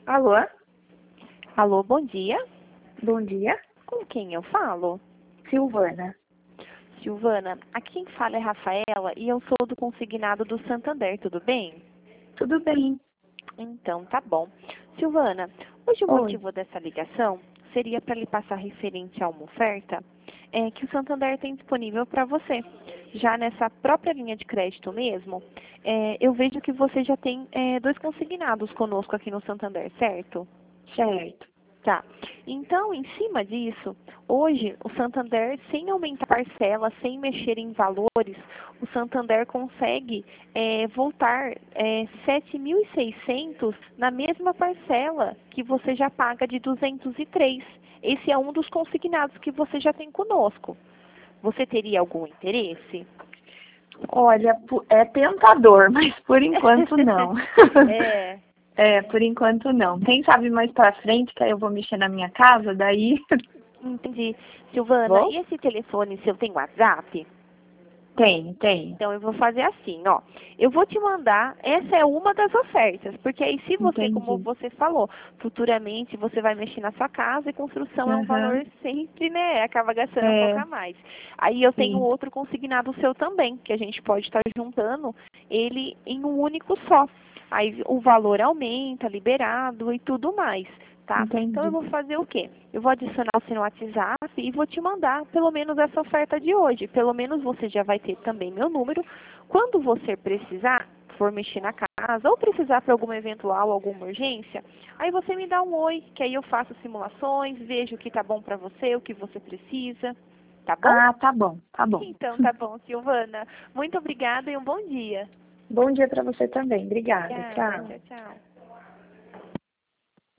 Alô? Alô, bom dia. Bom dia. Com quem eu falo? Silvana. Silvana, aqui quem fala é Rafaela e eu sou do consignado do Santander, tudo bem? Tudo bem? Então, tá bom. Silvana, hoje o Oi. motivo dessa ligação seria para lhe passar referente a uma oferta que o Santander tem disponível para você. Já nessa própria linha de crédito mesmo, eu vejo que você já tem dois consignados conosco aqui no Santander, certo? Certo. Tá. Então, em cima disso, hoje o Santander, sem aumentar parcela, sem mexer em valores, o Santander consegue voltar 7.600 na mesma parcela que você já paga de 203. Esse é um dos consignados que você já tem conosco. Você teria algum interesse? Olha, é tentador, mas por enquanto não. É. Por enquanto não. Quem sabe mais pra frente, que aí eu vou mexer na minha casa, daí... Entendi. Silvana, Vou? e esse telefone seu tem WhatsApp? Tem. Então, eu vou fazer assim, ó. Eu vou te mandar, essa é uma das ofertas, porque aí se você, como Entendi. você falou, futuramente você vai mexer na sua casa e construção é um Aham. valor sempre, né, acaba gastando um pouco É, a mais. Aí eu tenho sim. outro consignado seu também, que a gente pode estar juntando ele em um único só. Aí o valor aumenta, liberado e tudo mais. Tá? Então eu Entendi. vou fazer o quê? Eu vou adicionar você no WhatsApp e vou te mandar pelo menos essa oferta de hoje. Pelo menos você já vai ter também meu número. Quando você precisar, for mexer na casa ou precisar para algum eventual, alguma urgência, aí você me dá um oi, que aí eu faço simulações, vejo o que tá bom para você, o que você precisa. Tá bom? Ah, tá bom. Tá bom. Então tá bom, Silvana. Muito obrigada e um bom dia. Bom dia pra você também. Obrigada. Obrigada. Tchau. Tchau, tchau.